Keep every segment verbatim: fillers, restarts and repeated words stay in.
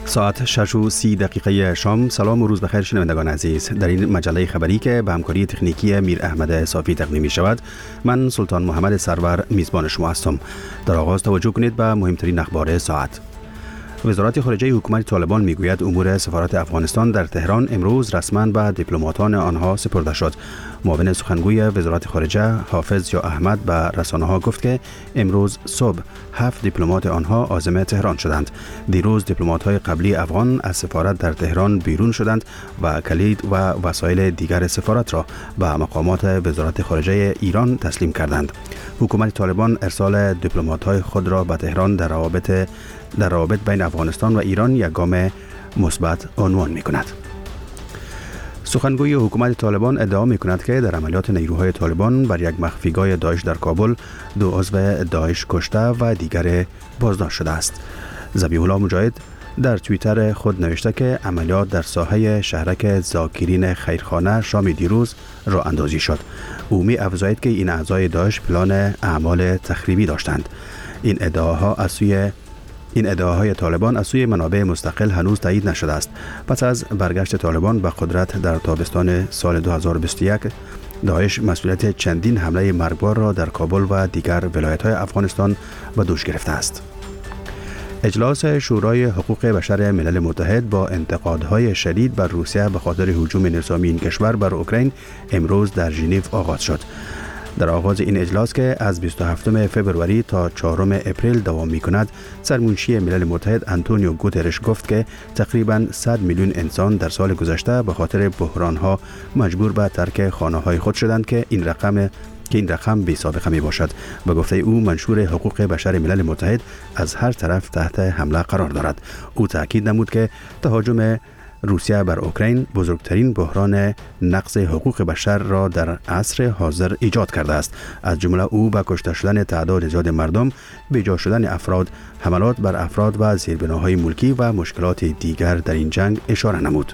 ساعت شش و سی دقیقه شام. سلام و روز بخیر شنوندگان عزیز. در این مجله خبری که به همکاری تکنیکی میر احمد صافی تقدیم می شود، من سلطان محمد سرور میزبان شما هستم. در آغاز توجه کنید به مهمترین اخبار ساعت. وزارت خارجه حکومت طالبان میگوید امور سفارت افغانستان در تهران امروز رسما به دیپلماتان آنها سپرده شد. معاون سخنگوی وزارت خارجه حافظ یا احمد به رسانه‌ها گفت که امروز صبح هفت دیپلمات آنها عازم تهران شدند. دیروز دیپلمات‌های قبلی افغان از سفارت در تهران بیرون شدند و کلید و وسایل دیگر سفارت را به مقامات وزارت خارجه ایران تسلیم کردند. حکومت طالبان ارسال دیپلمات‌های خود را به تهران در روابط در روابط بین افغانستان و ایران یک گام مثبت عنوان می‌کند. سخنگوی حکومت طالبان ادعا می‌کند که در عملیات نیروهای طالبان بر یک مخفیگاه داعش در کابل دو عضو داعش کشته و دیگر بازداشت شده است. ذبیح الله مجاهد در توییتر خود نوشته که عملیات در ساحه شهرک ذاکرین خیرخانه شام دیروز راه اندازی شد. او می افزاید که این اعضای داعش پلان اعمال تخریبی داشتند. این ادعاها از سوی این ادعاهای طالبان از سوی منابع مستقل هنوز تایید نشده است. پس از برگشت طالبان به قدرت در تابستان سال دو هزار و بیست و یک، داعش مسئولیت چندین حمله مرگبار را در کابل و دیگر ولایت‌های افغانستان به دوش گرفته است. اجلاس شورای حقوق بشر ملل متحد با انتقادهای شدید بر روسیه به خاطر هجوم نظامی این کشور بر اوکراین امروز در ژنو آغاز شد. در آغاز این اجلاس که از بیست و هفتم فوریه تا چهارم اپریل دوام می‌کند، سرمنشی ملل متحد آنتونیو گوترش گفت که تقریباً صد میلیون انسان در سال گذشته به خاطر بحران‌ها مجبور به ترک خانه‌های خود شدند که این رقم که این رقم بی سابقه می باشد. به گفته او منشور حقوق بشر ملل متحد از هر طرف تحت حمله قرار دارد. او تاکید نمود که تهاجم روسیه بر اوکراین بزرگترین بحران نقض حقوق بشر را در عصر حاضر ایجاد کرده است. از جمله او به کشته شدن تعداد زیاد مردم، بیجا شدن افراد، حملات بر افراد و زیربناهای ملکی و مشکلات دیگر در این جنگ اشاره نمود.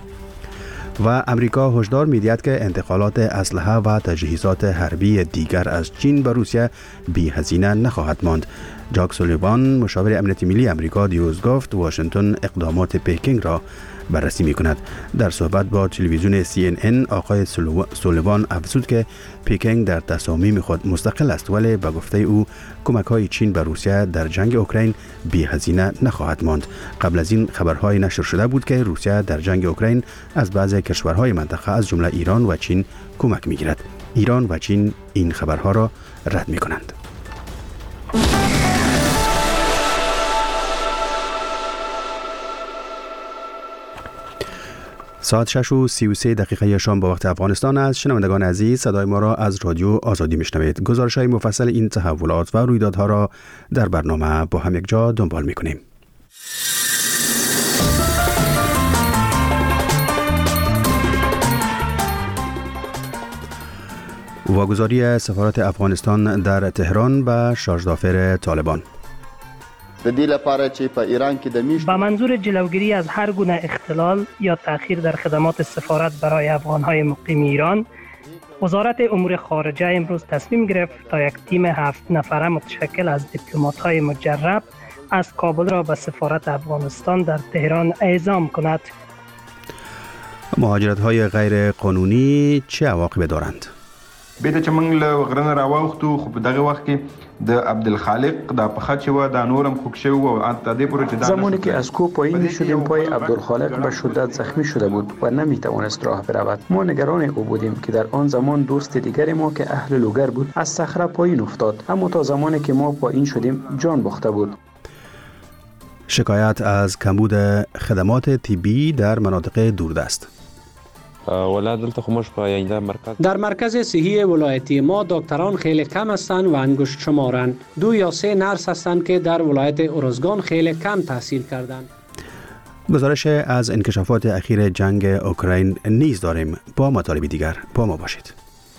و امریکا هشدار می‌دهد که انتقالات اسلحه و تجهیزات حربی دیگر از چین به روسیه بی هزینه نخواهد ماند. جاک سولیوان مشاور امنیت ملی امریکا دیروز گفت واشنگتن اقدامات پکینگ را بررسی می‌کند. در صحبت با تلویزیون سی ان ان آقای سولیوان افزود که پکینگ در تصامیم خود مستقل است، ولی به گفته او کمک‌های چین به روسیه در جنگ اوکراین بی هزینه نخواهد ماند. قبل از این خبرهای نشر شده بود که روسیه در جنگ اوکراین از بعضی کشورهای منطقه از جمله ایران و چین کمک می‌گیرد. ایران و چین این خبرها را رد می‌کنند. ساعت شش و سی و سه دقیقه شام با وقت افغانستان است. شنوندگان عزیز، صدای ما را از رادیو آزادی میشنوید. گزارش‌های مفصل این تحولات و رویدادها را در برنامه با هم یک جا دنبال می‌کنیم. واگذاری سفارت افغانستان در تهران به شارژدافر طالبان. د دې لپاره چې په ایران کې د میشت با منظور جلوگیری از هر گونه اختلال یا تأخیر در خدمات سفارت برای افغان‌های مقیم ایران، وزارت امور خارجه امروز تصمیم گرفت تا یک تیم هفت نفره متشکل از دیپلمات‌های مجرب از کابل را به سفارت افغانستان در تهران اعزام کند. مهاجرت‌های غیر قانونی چه عواقبی دارند؟ بیته چې موږ له غرنه راوختو خو په دغه وخت کې د عبدالخالق د پخچ و د نورم خوک شو و انت دې پروژه زمانی که از کوه پایین شدیم پای عبدالخالق به شدت زخمی شده بود و نمیتوانست راه برود. ما نگران او بودیم که در آن زمان دوست دیگر ما که اهل لوگر بود از صخره پایین افتاد، اما تا زمانی که ما پایین شدیم جان باخته بود. شکایت از کمبود خدمات طبی در مناطق دوردست. در مرکز صحی ولایتی ما دکتران خیلی کم هستند و انگشت شمارند. دو یا سه نرس هستند که در ولایت ارزگان خیلی کم تحصیل کردند. گزارش از انکشافات اخیر جنگ اوکراین نیز داریم. با مطالب دیگر با ما باشید.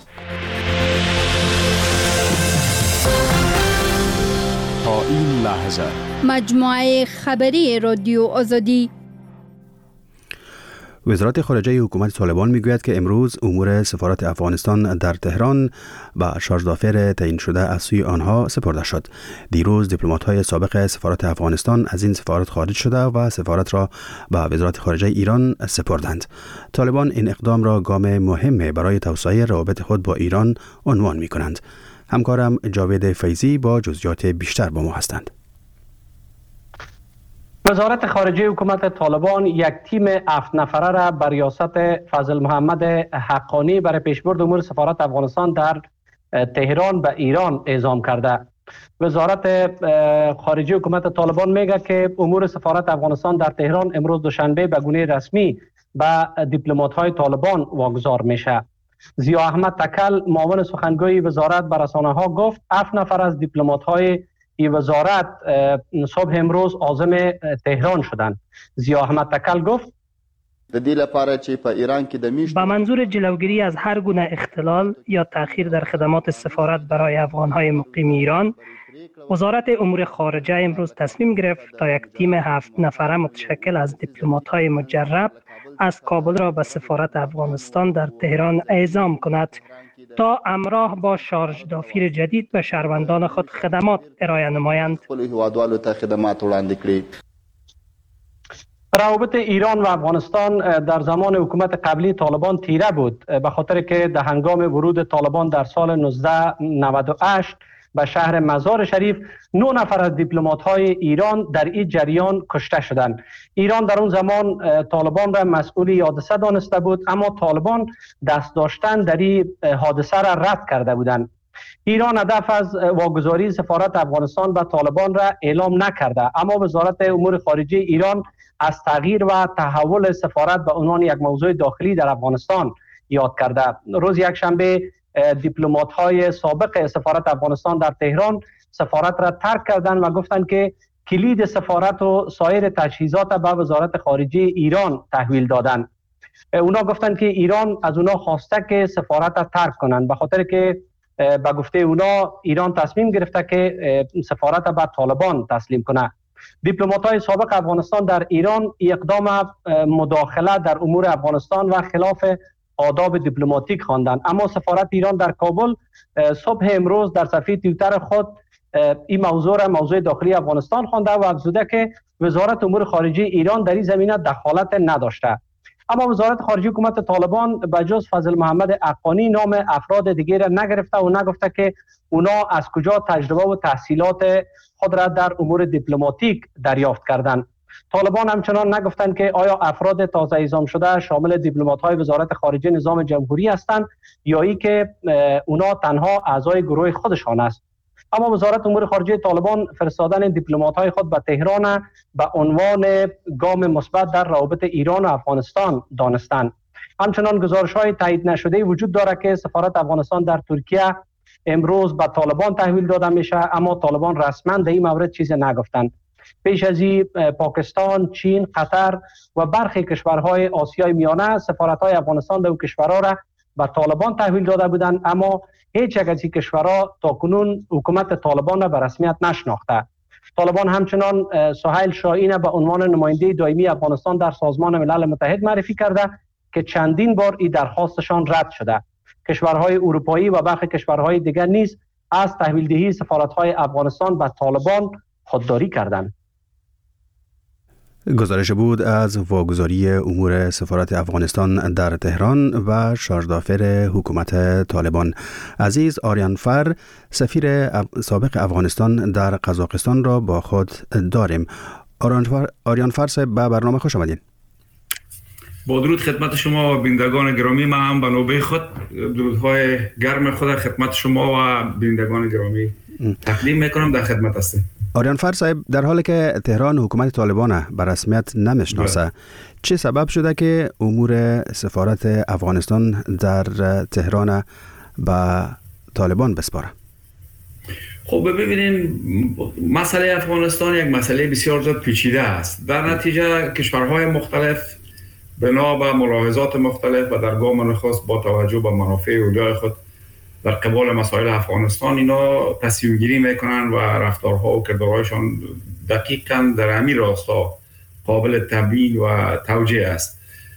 تا این لحظه مجموعه خبری رادیو آزادی. وزارت خارجه حکومت طالبان میگوید که امروز امور سفارت افغانستان در تهران به شارژدافر تعیین شده از سوی آنها سپرده شد. دیروز دیپلمات‌های سابق سفارت افغانستان از این سفارت خارج شده و سفارت را به وزارت خارجه ایران سپردند. طالبان این اقدام را گام مهمی برای توسعه روابط خود با ایران عنوان می‌کنند. همکارم جاوید فیضی با جزئیات بیشتر با ما هستند. وزارت خارجه حکومت طالبان یک تیم هفت نفره را بر ریاست فضل محمد حقانی برای پیشبرد امور سفارت افغانستان در تهران به ایران اعزام کرده. وزارت خارجه حکومت طالبان میگه که امور سفارت افغانستان در تهران امروز دوشنبه به گونه رسمی به دیپلمات‌های طالبان واگذار میشه. ضیا احمد تکل معاون سخنگوی وزارت به رسانه‌ها گفت هفت نفر از دیپلمات‌های این وزارت صبح امروز عازم تهران شدند. ضیا احمد تکل گفت د دې لپاره چې په ایران کې د میشت با منظور جلوگیری از هر گونه اختلال یا تأخیر در خدمات سفارت برای افغان‌های مقیم ایران، وزارت امور خارجه امروز تصمیم گرفت تا یک تیم هفت نفره متشکل از دیپلمات‌های مجرب از کابل را به سفارت افغانستان در تهران اعزام کند تا همراه با شارژدافیر جدید به شهروندان خود خدمات ارائه نمایند. خپلو هیوادوالو ته خدمات وړاندې کړي. روابط ایران و افغانستان در زمان حکومت قبلی طالبان تیره بود، به خاطر که در هنگام ورود طالبان در سال نوزده نود و هشت به شهر مزار شریف نه نفر از دیپلمات‌های ایران در این جریان کشته شدند. ایران در اون زمان طالبان را مسئول حادثه دانسته بود، اما طالبان دست داشتن در این حادثه را رد کرده بودند. ایران هدف از واگذاری سفارت افغانستان به طالبان را اعلام نکرده، اما وزارت امور خارجه ایران از تغییر و تحول سفارت به عنوان یک موضوع داخلی در افغانستان یاد کرده. روز یکشنبه دیپلمات‌های سابق سفارت افغانستان در تهران سفارت را ترک کردند و گفتند که کلید سفارت و سایر تجهیزات به وزارت خارجه ایران تحویل دادند. اونا گفتند که ایران از اونا خواسته که سفارت را ترک کنند، به خاطر که به گفته اونا ایران تصمیم گرفته که سفارت را به طالبان تسلیم کنه. دیپلمات‌های سابق افغانستان در ایران اقدام مداخله در امور افغانستان و خلاف آداب دیپلماتیک خواندند، اما سفارت ایران در کابل صبح امروز در صفحه توییتر خود این موضوع را موضوع داخلی افغانستان خوانده و افزوده که وزارت امور خارجه ایران در این زمینه دخالت نداشته. اما وزارت خارجه حکومت طالبان به جز فضل محمد حقانی نام افراد دیگر را نگرفته و نگفته که اونا از کجا تجربه و تحصیلات خود را در امور دیپلماتیک دریافت کردند. طالبان همچنان نگفتند که آیا افراد تازه اعزام شده شامل دیپلمات‌های وزارت خارجه نظام جمهوری هستند یا ای که اونا تنها اعضای گروه خودشان است. اما وزارت امور خارجه طالبان فرستادن دیپلمات‌های خود به تهران به عنوان گام مثبت در روابط ایران و افغانستان دانستند. همچنان گزارش‌های تایید نشده وجود دارد که سفارت افغانستان در ترکیه امروز به طالبان تحویل داده میشه، اما طالبان رسما در این مورد چیزی نگفتند. پیش از این پاکستان، چین، قطر و برخی کشورهای آسیای میانه سفارت‌های افغانستان در کشورها را به طالبان تحویل داده بودند، اما هیچ یک از این کشورها تاکنون حکومت طالبان را به رسمیت نشناخته. طالبان همچنان سهیل شاهین به عنوان نماینده دائمی افغانستان در سازمان ملل متحد معرفی کرده که چندین بار این درخواستشان رد شده. کشورهای اروپایی و برخی کشورهای دیگر نیز از تحویل دهی سفارت‌های افغانستان به طالبان خودداری کردند. گزارش بود از واگذاری امور سفارت افغانستان در تهران و شارژدافر حکومت طالبان. عزیز آریان فر، سفیر سابق افغانستان در قزاقستان را با خود داریم. آریان فر صاحب، به برنامه خوش آمدین. با درود خدمت شما و بینندگان گرامی، من هم به نوبه خود درودهای گرم خود خدمت شما و بینندگان گرامی تقدیم میکنم. در خدمت هستم. آریان فر صاحب، در حالی که تهران حکومت طالبان به رسمیت نمیشناسه، چه سبب شده که امور سفارت افغانستان در تهران به طالبان بسپاره؟ خب ببینین، مسئله افغانستان یک مسئله بسیار زیاد پیچیده است. در نتیجه کشورهای مختلف بنا به ملاحظات مختلف و در گام نخست با توجه به منافع اولیای خود در قبال مسائل افغانستان اینا تصمیم گیری میکنن و رفتارها و کردارهایشان دقیقاً در همین راستا قابل تبیین و توجیه است.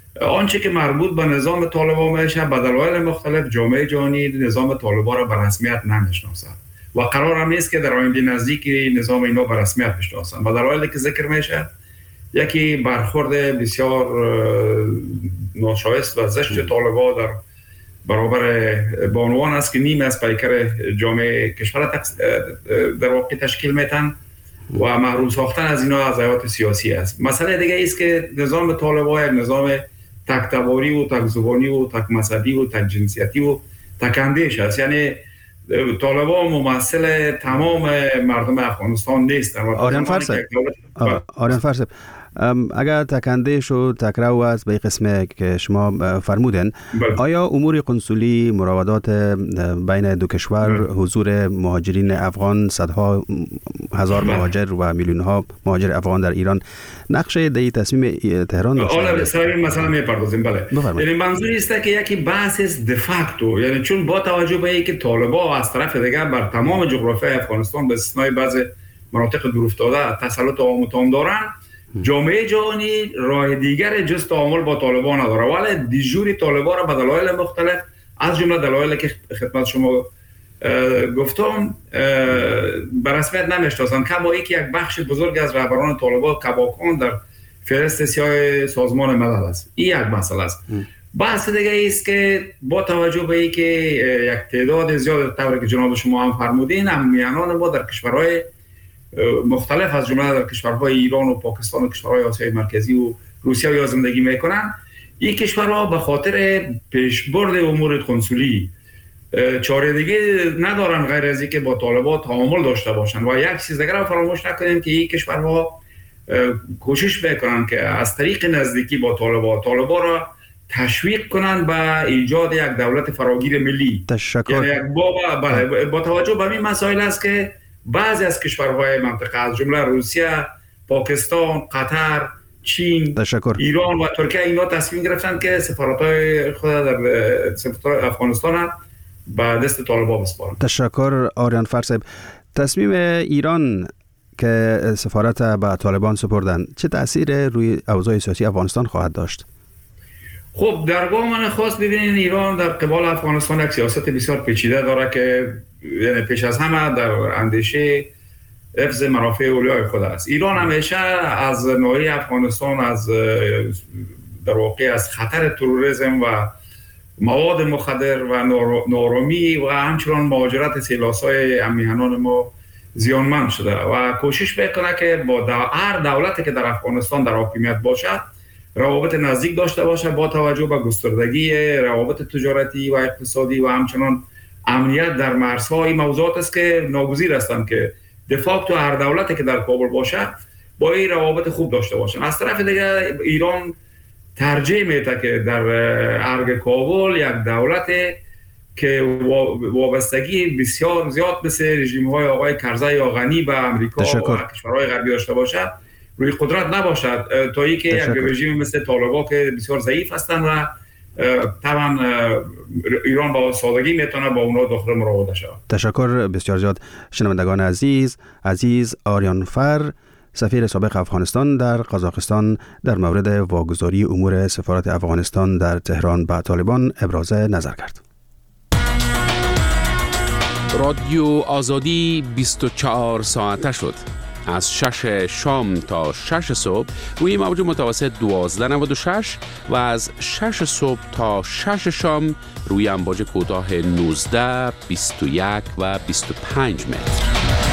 آنچه که مربوط به نظام طالبان میشه به دلایل مختلف جامعه جهانی نظام طالبان را به رسمیت نمیشناسد و قرار هم نیست که در آینده نزدیک نظام اینا به رسمیت بشناسند. و دلایلی که ذکر میشه یکی برخورد بسیار ناشایست و زشت طالبان در برابر بانوان است که نیم از پیکر جامعه کشور در واقع تشکیل میتن و محروم ساختن از اینا از حیات سیاسی است. مسئله دیگه است که نظام طالبان یک نظام تک تباری و تک زبانی و تک مذهبی و تک جنسیتی و تک اندیش است. یعنی طالبان ممثل تمام مردم افغانستان نیستند. آریان فرسب آریان فرسب اگر تکندیش و تکرو است به قسم که شما فرمودن، آیا امور قنصلی، مراودات بین دو کشور، حضور مهاجرین افغان، صدها هزار مهاجر و میلیون ها مهاجر افغان در ایران نقش در تصمیم تهران داشته؟ حالا سر این مسئله میپردازیم. بله، یعنی منظوری است که یکی بحث است دفاکتو، یعنی چون با توجه به اینکه طالبان از طرف دیگر بر تمام جغرافیای افغانستان به استثنای بعضی مناطق دورافتاده تسلط عام و تام دارن، جامعه جهانی راه دیگر جز تعامل با طالبان نداره، ولی دیجوری طالبان را به دلایل مختلف از جمله دلایلی که خدمت شما گفتم به رسمیت نمیشناسند. کما اینکه یک بخش بزرگ از رهبران طالبان کباکان در فهرست سیاه سازمان ملل است. این یک مسئله است. بحث دیگه است که با توجه به اینکه یک تعداد زیاد طوری که جناب شما هم فرمودین امنیانان ما در کشورهای مختلف از جمله در کشورهای ایران و پاکستان و کشورهای آسیای مرکزی و روسیه یا زندگی میکنن، این کشورها به خاطر پیشبرد امور قنصلی چاره دیگه ندارن غیر از اینکه با طالبان تعامل داشته باشن. و یک چیز دیگه را فراموش نکنیم که این کشورها کوشش میکنن که از طریق نزدیکی با طالبان طالبان را تشویق کنن به ایجاد یک دولت فراگیر ملی. تشکر. یعنی یک با, با, با توجه به این مسائل است که بعضی از کشورهای منطقه از جمله روسیه، پاکستان، قطر، چین، تشکر. ایران و ترکیه اینا تصمیم گرفتن که سفارت‌های خود در سفارت افغانستان به دست طالبان بسپارن. تشکر آریان فرسب. تصمیم ایران که سفارت به طالبان سپردن چه تأثیر روی اوضاع سیاسی افغانستان خواهد داشت؟ خب در گام خاص ببینید ایران در قبال افغانستان یک سیاست بسیار پیچیده داره که یعنی پیش از همه در اندیشه حفظ منافع اولیای خود است. ایران همیشه از ناحیه افغانستان از در واقع از خطر تروریسم و مواد مخدر و نارامی و همچنان مهاجرت سیلاسای هممیهنان ما زیانمند شده و کوشش میکنه که با هر دولتی که در افغانستان در حاکمیت باشد روابط نزدیک داشته باشه با توجه به گستردگی روابط تجارتی و اقتصادی و همچنان امنیت در مرزها. این موضوعات است که ناگزیر هستند که دفاکتو هر دولتی که در کابل باشه با این روابط خوب داشته باشن. از طرف دیگر ایران ترجیح میده که در ارگ کابل یک دولت که وابستگی بسیار زیاد مثل رژیم‌های آقای کرزی یا غنی به امریکا و کشورهای غربی داشته باشد روی قدرت نباشد تا اینکه یک رژیم مثل طالبان که بسیار ضعیف هستند و طبعا ایران با سادگی میتونه با اونا داخل مراوده شود. تشکر بسیار زیاد. شنوندگان عزیز، عزیز آریان فر سفیر سابق افغانستان در قزاقستان در مورد واگذاری امور سفارت افغانستان در تهران به طالبان ابراز نظر کرد. رادیو آزادی بیست و چهار ساعته شد. از شش شام تا شش صبح روی موج متوسط دوازده نود و شش و از شش صبح تا شش شام روی امواج کوتاه نوزده، بیست و یک و بیست و پنج متر.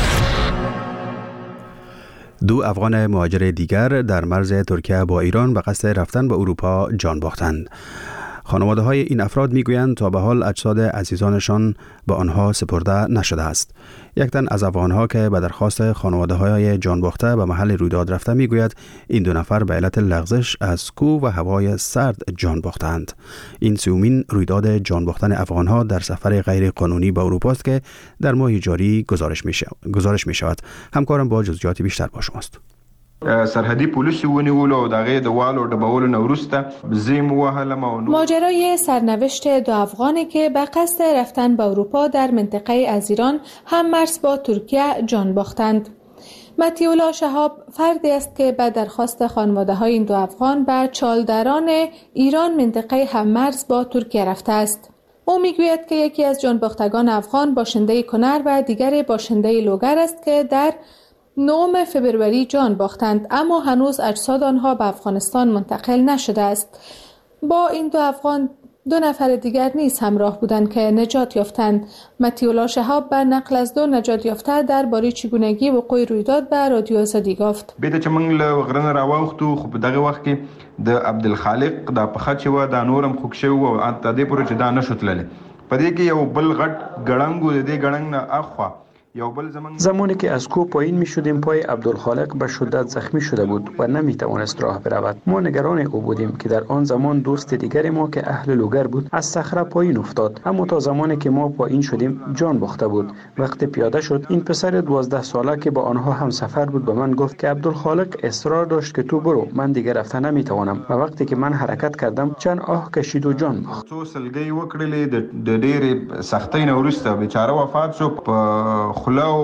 دو افغان مهاجر دیگر در مرز ترکیه با ایران به قصد رفتن به اروپا جان باختند. خانواده های این افراد می گویند تا به حال اجساد عزیزانشان به آنها سپرده نشده است. یک تن از افغانها که به درخواست خانواده های جان باخته به محل رویداد رفته می گوید این دو نفر به علت لغزش از کوه و هوای سرد جان باختند. این سومین رویداد جان باختن افغانها در سفر غیر قانونی به اروپا است که در ماه جاری گزارش می شود. گزارش می شود. همکارم با جزئیات بیشتر با شماست. سرحدی پلیس ونیول و دغه د والو د باول نورسته زیم وهلم او ماجرای سرنوشت دو افغانی که به قصد رفتن به اروپا در منطقه از ایران هم مرز با ترکیه جان باختند. متیولا شهاب فردی است که به درخواست خانواده‌های این دو افغان به چالدران ایران منطقه هممرز با ترکیه رفته است. او میگوید که یکی از جانباختگان افغان باشنده کنر و دیگر باشنده لوگر است که در نهم فوریه جان باختند، اما هنوز اجساد آنها به افغانستان منتقل نشده است. با این دو افغان دو نفر دیگر نیز همراه بودند که نجات یافتند. متیولا شهاب به نقل از دو نجات یافته درباره چگونگی وقوع رویداد به رادیو آزادی گفت: بیت چې موږ له غرنه راوختو خو په دغه وخت کې د عبدالخالق د پخه چې و د نورم خوښ شو او اته دې پورې چې دا نشو تللی. په دې کې یو بل غټ ګړنګ و، د دې ګړنګ نه اخوا زمانی که از کوه پایین می شدیم پای عبدالخالق به شدت زخمی شده بود و نمی توانست راه برود. ما نگران او بودیم که در آن زمان دوست دیگر ما که اهل لوگر بود از صخره پایین افتاد، اما تا زمانی که ما پایین شدیم جان باخته بود. وقتی پیاده شد این پسر دوازده ساله که با آنها هم سفر بود به من گفت که عبدالخالق اصرار داشت که تو برو، من دیگر رفتن نمی توانم. و وقتی که من حرکت کردم چند آه کشید و جان باخت. څو سلګي وکړلې د ډېرې سختۍ نه وروسته بیچاره وفات شو. په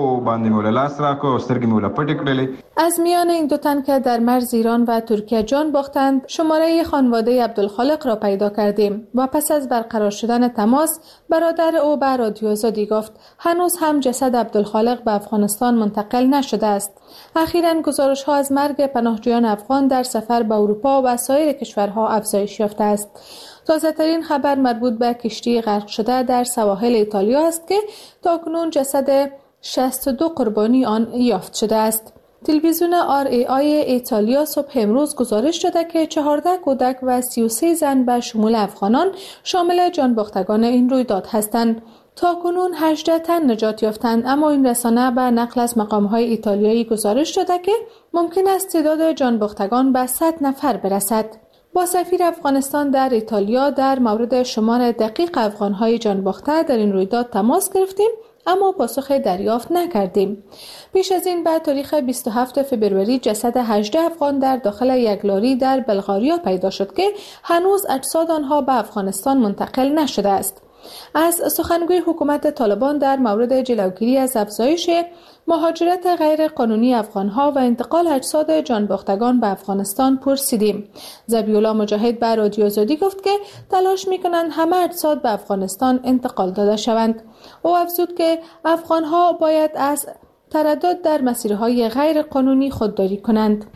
از میان این دو تن که در مرز ایران و ترکیه جان باختند شماره خانواده عبدالخالق را پیدا کردیم و پس از برقرار شدن تماس برادر او به رادیو آزادی گفت هنوز هم جسد عبدالخالق به افغانستان منتقل نشده است. اخیراً گزارش ها از مرگ پناهجویان افغان در سفر به اروپا و سایر کشورها افزایش یافته است. تازه ترین خبر مربوط به کشتی غرق شده در سواحل ایتالیا است که تاکنون جسد شصت و دو قربانی آن یافت شده است. تلویزیون آر ای آی ایتالیا صبح امروز گزارش داده که چهارده کودک و سی و سه زن به شمول افغانان شامل جانباختگان این رویداد هستند. تاکنون هجده تن نجات یافتند، اما این رسانه به نقل از مقام‌های ایتالیایی گزارش داده که ممکن است تعداد جانباختگان به صد نفر برسد. با سفیر افغانستان در ایتالیا در مورد شمار دقیق افغان‌های جانباخته در این رویداد تماس گرفتیم، اما پاسخ دریافت نکردیم. پیش از این به تاریخ بیست و هفتم فوریه جسد هجده افغان در داخل یک لاری در بلغاریا پیدا شد که هنوز اجساد آنها به افغانستان منتقل نشده است. از سخنگوی حکومت طالبان در مورد جلوگیری از افزایش مهاجرت غیر قانونی افغانها و انتقال اجساد جانباختگان به افغانستان پرسیدیم. ذبیح الله مجاهد به رادیو آزادی گفت که تلاش می‌کنند همه اجساد به افغانستان انتقال داده شوند. او افزود که افغانها باید از تردد در مسیرهای غیر قانونی خودداری کنند.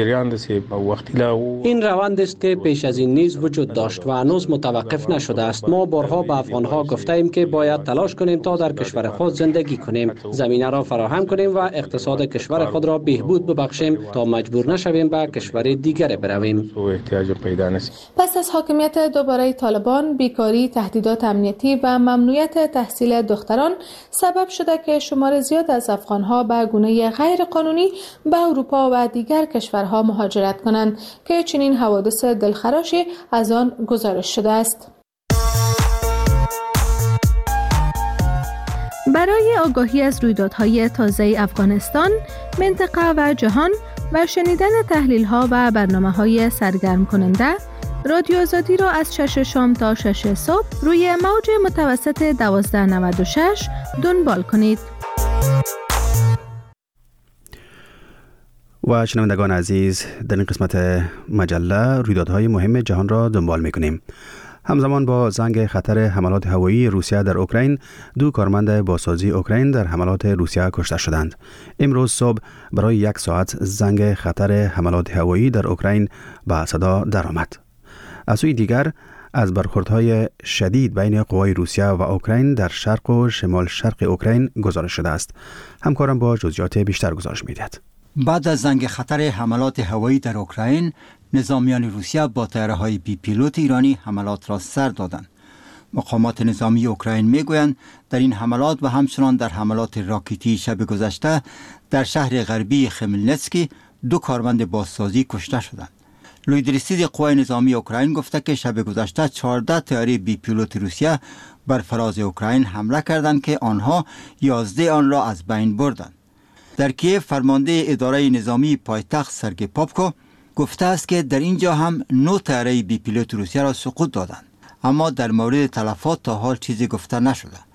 این روند است که پیش از این نیز وجود داشت و هنوز متوقف نشده است. ما بارها به افغانها گفته ایم که باید تلاش کنیم تا در کشور خود زندگی کنیم، زمینه را فراهم کنیم و اقتصاد کشور خود را بهبود ببخشیم تا مجبور نشویم به کشور دیگر برویم. پس از حاکمیت دوباره طالبان، بیکاری، تهدیدات امنیتی و ممنوعیت تحصیل دختران سبب شده که شمار زیاد از افغانها به گونه غیر قانونی به اروپا و دیگر کشورها مهاجرت کنند که چنین حوادث دلخراشی از آن گزارش شده است. برای آگاهی از رویدادهای تازه افغانستان، منطقه و جهان و شنیدن تحلیل‌ها و برنامه‌های سرگرم کننده، رادیو آزادی را از شش شام تا شش صبح روی موج متوسط دوازده نود و شش دنبال کنید. و شنوندگان عزیز، در این قسمت مجله رویدادهای مهم جهان را دنبال می‌کنیم. همزمان با زنگ خطر حملات هوایی روسیه در اوکراین، دو کارمند بازسازی اوکراین در حملات روسیه کشته شدند. امروز صبح برای یک ساعت زنگ خطر حملات هوایی در اوکراین به صدا درآمد. از سوی دیگر از برخوردهای شدید بین قوای روسیه و اوکراین در شرق و شمال شرق اوکراین گزارش شده است. همکارم با جزئیات بیشتر گزارش می‌دهد. بعد از زنگ خطر حملات هوایی در اوکراین، نظامیان روسیه با طیاره‌های بی پیلوت ایرانی حملات را سر دادند. مقامات نظامی اوکراین میگویند در این حملات و همچنان در حملات راکتی شب گذشته در شهر غربی خملنتسکی دو کارمند بازسازی کشته شدند. لویدرسید قوای نظامی اوکراین گفته که شب گذشته چهارده طیاره بی پیلوت روسیه بر فراز اوکراین حمله کردند که آنها یازده آن را از بین بردند. در کیف فرمانده اداره نظامی پایتخت سرگئی پاپکو گفته است که در اینجا هم نه طیاره بی پیلوت روسیه را سقوط دادند، اما در مورد تلفات تا حال چیزی گفته نشده.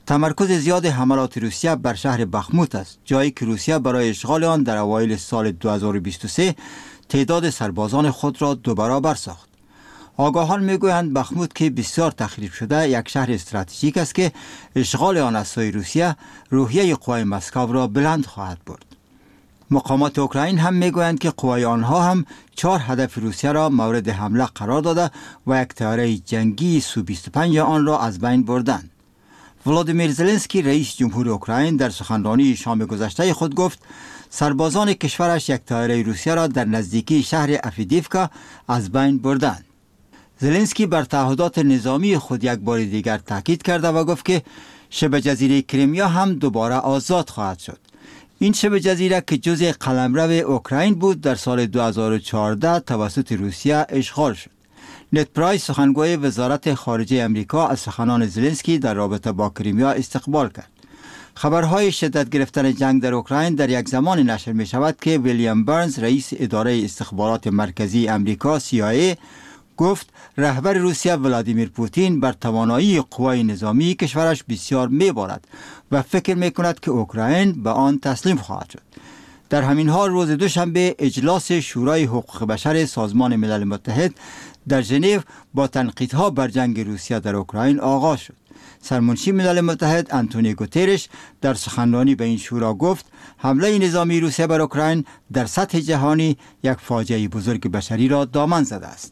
تمرکز زیاد حملات روسیه بر شهر بخموت است، جایی که روسیه برای اشغال آن در اوایل سال دو هزار و بیست و سه تعداد سربازان خود را دو برابر ساخت. آگاهان میگویند بخموت که بسیار تخریب شده یک شهر استراتژیک است که اشغال آن از سوی روسیه روحیه قوای مسکو را بلند خواهد برد. مقامات اوکراین هم میگویند که قوای آنها هم چهار هدف روسیه را مورد حمله قرار داده و یک طیاره جنگی سو بیست و پنج آن را از بین بردند. ولادیمیر زلنسکی رئیس جمهور اوکراین در سخنرانی شام گذشته خود گفت سربازان کشورش یک طیاره روسیه را در نزدیکی شهر افیدیفکا از بین بردند. زلنسکی بر تعهدات نظامی خود یک بار دیگر تاکید کرده و گفت که شبه جزیره کریمیا هم دوباره آزاد خواهد شد. این شبه جزیره که جزء قلمرو اوکراین بود در سال دو هزار و چهارده توسط روسیه اشغال شد. نت پرایس سخنگوی وزارت خارجه امریکا از سخنان زلنسکی در رابطه با کریمیا استقبال کرد. خبرهای شدت گرفتن جنگ در اوکراین در یک زمان نشر می شود که ویلیام برنز رئیس اداره استخبارات مرکزی امریکا سی آی ای گفت رهبر روسیه ولادیمیر پوتین بر توانایی قوای نظامی کشورش بسیار می‌بارد و فکر می‌کند که اوکراین به آن تسلیم خواهد شد. در همین حال روز دوشنبه اجلاس شورای حقوق بشر سازمان ملل متحد در ژنو با تنقیدها بر جنگ روسیه در اوکراین آغاز شد. سرمنشی ملل متحد آنتونیو گوترش در سخنرانی به این شورا گفت حمله نظامی روسیه بر اوکراین در سطح جهانی یک فاجعه بزرگ بشری را دامن زده است.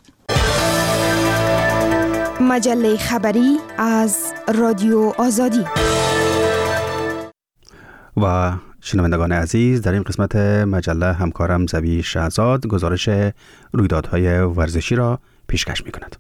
مجله خبری از رادیو آزادی. و شنوندگان عزیز، در این قسمت مجله همکارم زوی شهزاد گزارش رویدادهای ورزشی را پیشکش می کند.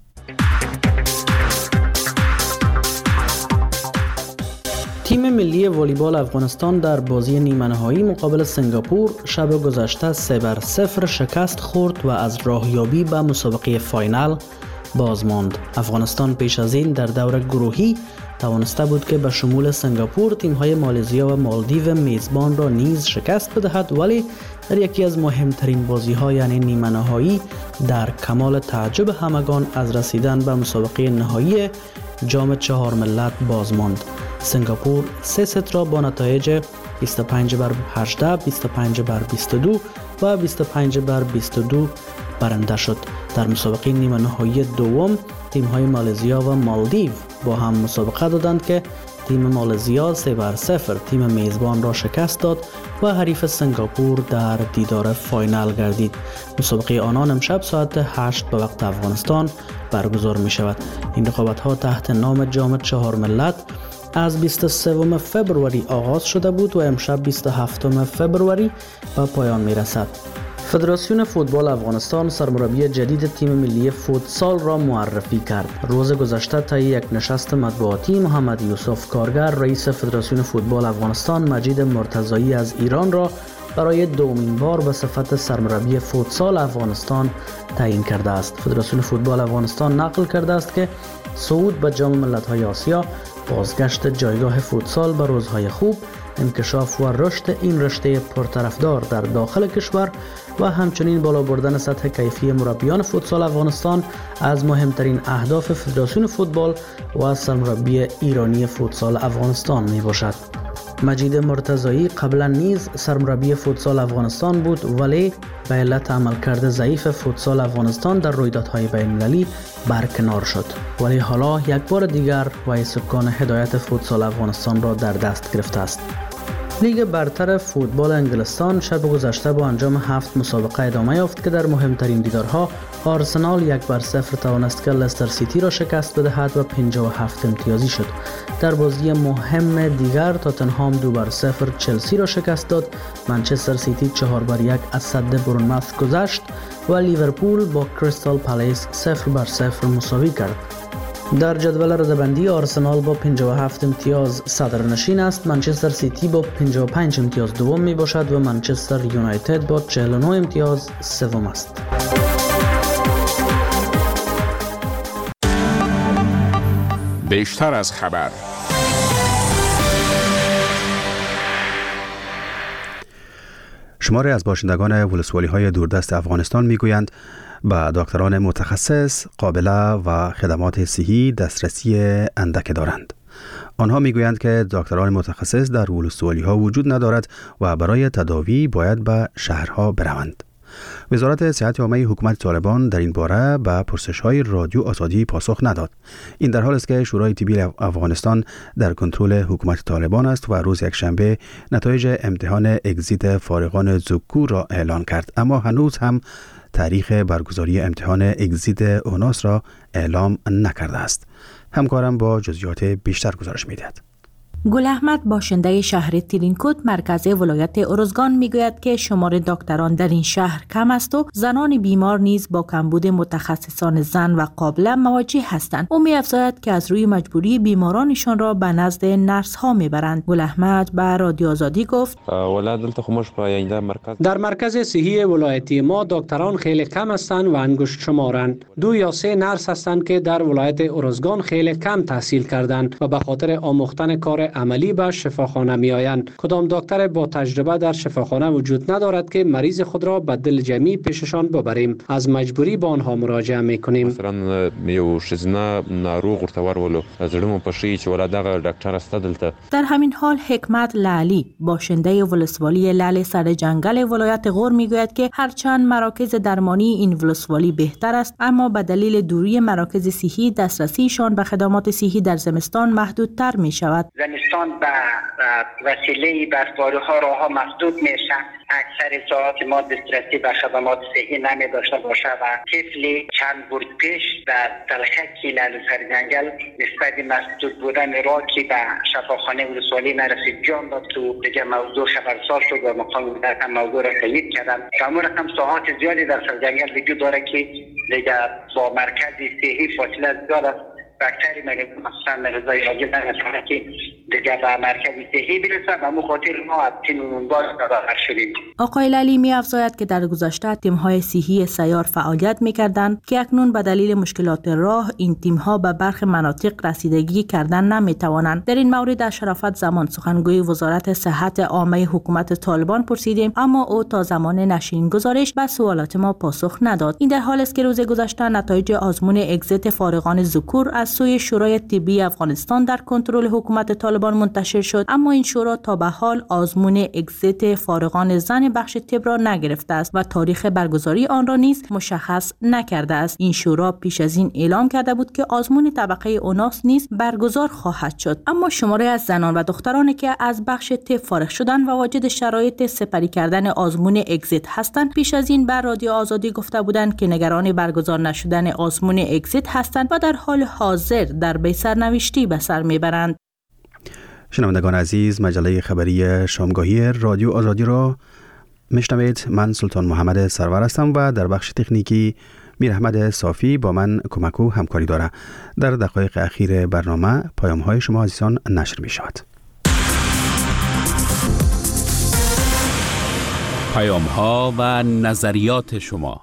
تیم ملی والیبال افغانستان در بازی نیمه نهایی مقابل سنگاپور شب گذشته سه بر صفر شکست خورد و از راهیابی به مسابقه فاینال باز ماند. افغانستان پیش از این در دور گروهی توانسته بود که به شمول سنگاپور تیم‌های مالزیا و مالدیو میزبان را نیز شکست بدهد، ولی در یکی از مهمترین بازی‌ها یعنی نیمه نهایی در کمال تعجب همگان از رسیدن به مسابقه نهایی جام چهار ملت باز ماند. سنگاپور سه ست را با نتایج بیست و پنج بر هجده، بیست و پنج بر بیست و دو و بیست و پنج بر بیست و دو برنده شد. در مسابقه نیمه نهایی دوم تیم‌های مالزیا و مالدیو با هم مسابقه دادند که تیم مالزیا سه بر صفر تیم میزبان را شکست داد و حریف سنگاپور در دیدار فاینال گردید. مسابقه آنان امشب ساعت هشت به وقت افغانستان برگزار می شود. این رقابت‌ها تحت نام جام چهار ملت از بیست و سوم فبروری آغاز شده بود و امشب بیست و هفتم فبروری به پایان می رسد. فدراسیون فوتبال افغانستان سرمربی جدید تیم ملی فوتسال را معرفی کرد. روز گذشته طی یک نشست مطبوعاتی محمد یوسف کارگر رئیس فدراسیون فوتبال افغانستان مجید مرتضایی از ایران را برای دومین بار به صفت سرمربی فوتسال افغانستان تعیین کرده است. فدراسیون فوتبال افغانستان نقل کرده است که صعود به جام ملت‌های آسیا، بازگشت جایگاه فوتسال به روزهای خوب، انکشاف و رشد این رشته پرطرفدار در داخل کشور و همچنین بالا بردن سطح کیفی مربیان فوتسال افغانستان از مهمترین اهداف فدراسیون فوتبال و سرمربی ایرانی فوتسال افغانستان می باشد. مجید مرتضایی قبلا نیز سرمربی فوتسال افغانستان بود، ولی به علت عملکرد ضعیف فوتسال افغانستان در رویدادهای بین‌المللی برکنار شد، ولی حالا یک بار دیگر وی سکان هدایت فوتسال افغانستان را در دست گرفته است. لیگ برتر فوتبال انگلستان شب گذشته با انجام هفت مسابقه ادامه یافت که در مهمترین دیدارها آرسنال یک بر صفر توانست که لستر سیتی را شکست بدهد و پنجاه و هفت امتیازی شد. در بازی مهم دیگر تاتنهام دو بر صفر چلسی را شکست داد. منچستر سیتی چهار بر یک از صد برنموث گذشت و لیورپول با کریستال پالیس صفر بر صفر مساوی کرد. در جدول رده‌بندی آرسنال با پنجاه و هفت امتیاز صدرنشین است، منچستر سیتی با پنجاه و پنج امتیاز دوم می باشد و منچستر یونایتد با چهل و نه امتیاز سوم است. بیشتر از خبر. شماری از باشندگان ولسوالی‌های دوردست افغانستان میگویند به دکتران متخصص، قابله و خدمات صحی دسترسی اندک دارند. آنها میگویند که دکتران متخصص در ولسوالی ها وجود ندارد و برای تداوی باید به شهرها بروند. وزارت صحت عامه حکومت طالبان در این باره به پرسش‌های رادیو آزادی پاسخ نداد. این در حالی است که شورای طبی افغانستان در کنترل حکومت طالبان است و روز یکشنبه نتایج امتحان اگزیت فارغان زکو را اعلان کرد، اما هنوز هم تاریخ برگزاری امتحان اگزیت اوناس را اعلام نکرده است. همکارم با جزئیات بیشتر گزارش می‌دهد. گل احمد باشنده شهر تیرینکوت مرکز ولایت ارزگان میگوید که شمار دکتران در این شهر کم است و زنان بیمار نیز با کمبود متخصصان زن و قابله مواجه هستند. او می‌افزاید که از روی مجبوری بیمارانشان را به نزد نرس ها میبرند. گل احمد به رادیو آزادی گفت در مرکز صحی ولایتی ما دکتران خیلی کم هستند و انگشت شمارند. دو یا سه نرس هستند که در ولایت ارزگان خیلی کم تحصیل کردند و به خاطر آموختن کار عملی به شفاخانه می آیند. کدام دکتر با تجربه در شفاخانه وجود ندارد که مریض خود را به دل جمعی پیششان ببریم. از مجبوری به آنها مراجعه می کنیم. مثلا یو شزنا ناروغ ورته ورولو زړمو پشي چې ولا دغه ډاکټر است دلته. در همین حال حکمت لالی باشنده ولسوالی لال سر جنگل ولایت غور میگوید که هرچند مراکز درمانی این ولسوالی بهتر است، اما به دلیل دوری مراکز صحی دسترسیشان به خدمات صحی در زمستان محدودتر می شود. زمستان به وسیله برفباری ها راه ها مسدود میشه. اکثر ساعات ما دسترسی به خدمات صحی نمی داشته باشه و طفلی چند برد پیش در تلخکی لال سر جنگل نسبت مسدود بودن راه که به شفاخانه ولسوالی نرسید جان داد تو دیگه موضوع خبرساز شد و مقام در موضوع را تایید کردن. کمون رقم ساعات زیادی در سر جنگل وجود داره که دیگه با مرکز صحی فاصله زیاد است. بکتری مریض مخصوصا مریضای عاجز نمیتونه که دیگه به مرکز صحی برسه و مخاطر ما از تیم اونبار خبر شدیم. آقای لالی می افزاید که در گذشته تیم‌های صحی سیار فعالیت می‌کردند که اکنون به دلیل مشکلات راه این تیم‌ها به برخی مناطق رسیدگی کردن نمی‌توانند. در این مورد در شرافت زمان سخنگوی وزارت صحت عامه حکومت طالبان پرسیدیم، اما او تا زمان نشر این گزارش به سوالات ما پاسخ نداد. این در حالی است که روز گذشته نتایج آزمون اگزیت فارغان ذکور از سوی شورای طبی افغانستان در کنترل حکومت طالبان منتشر شد، اما این شورا تا به حال آزمون اگزیت فارغان زن بخش طب را نگرفته است و تاریخ برگزاری آن را نیز مشخص نکرده است. این شورا پیش از این اعلام کرده بود که آزمون طبقه اوناس نیز برگزار خواهد شد، اما شماره از زنان و دخترانی که از بخش طب فارغ شدند و واجد شرایط سپری کردن آزمون اگزیت هستند پیش از این بر رادیو آزادی گفته بودند که نگران برگزار نشدن آزمون اگزیت هستند و در حال حاضر در بی سرنوشتی به سر میبرند. شنوندگان عزیز، مجله خبری شامگاهی رادیو آزادی را میشنوید. من سلطان محمد سرور هستم و در بخش تکنیکی میر احمد صافی با من کمک و همکاری داره. در دقایق اخیر برنامه پیام های شما عزیزان نشر می شود. پیام ها و نظریات شما.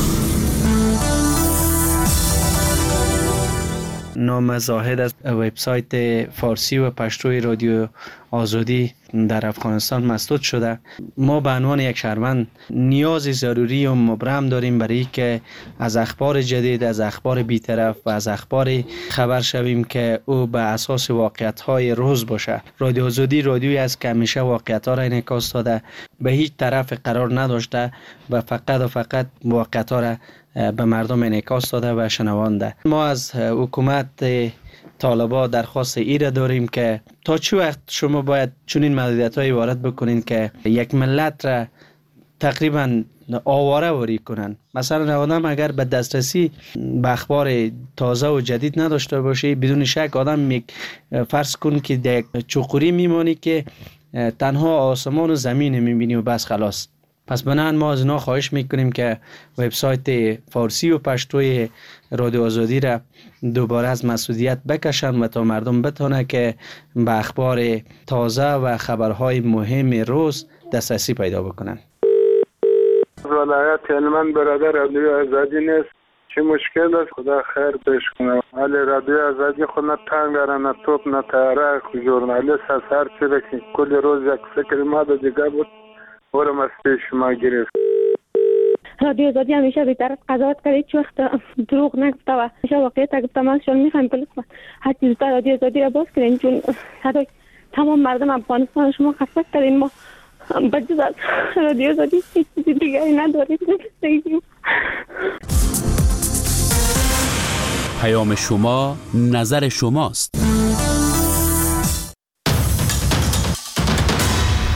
نام زاهد از وبسایت فارسی و پشتوی رادیو آزادی در افغانستان مسدود شده. ما به عنوان یک شهروند نیاز ضروری و مبرم داریم برای که از اخبار جدید، از اخبار بی‌طرف و از اخبار خبر شویم که او به اساس واقعیت‌های روز باشه. رادیو آزادی رادیویی است که همیشه واقعیت‌ها را انعکاس داده، به هیچ طرف قرار نداشته و فقط و فقط واقعیت‌ها را به مردم انعکاس داده و شنوانده. ما از حکومت طالبان درخواست ایره داریم که تا چه وقت شما باید چنین محدودیت‌های وارد بکنین که یک ملت را تقریبا آواره واری کنن. مثلا آدم اگر به دسترسی به اخبار تازه و جدید نداشته باشه، بدون شک آدم فرض کن که در چوقوری میمانی که تنها آسمان و زمین میبینی و بس خلاص. پس بنابراین ما از اینا خواهش میکنیم که وبسایت فارسی و پشتوی رادیو آزادی را دوباره از مسئولیت بکشن و تا مردم بتونه که به اخبار تازه و خبرهای مهم روز دسترسی پیدا بکنن. ولایت هلمند برادر رادیو آزادی نیست. چه مشکل است؟ خدا خیر پیش کنه. ولی رادیو آزادی خود نه تنگ داره، نه توپ، نه تیاره. ژورنالیست از هر چی که کل روز یک فکر ما دیگه بود ورم از پیش ما گرفت. رادیو آزادی همیشه بی‌طرف قضاوت کرد، هیچ وقت دروغ نگفته و همیشه واقعیت گفته. ما شما می‌خوایم که لطفا هر چیز در رادیو آزادی را باز کنین، چون صدای تمام مردم افغانستان شما خسته کردین. ما بجز از رادیو آزادی هیچ چیز دیگری نداریم. پیام شما نظر شماست.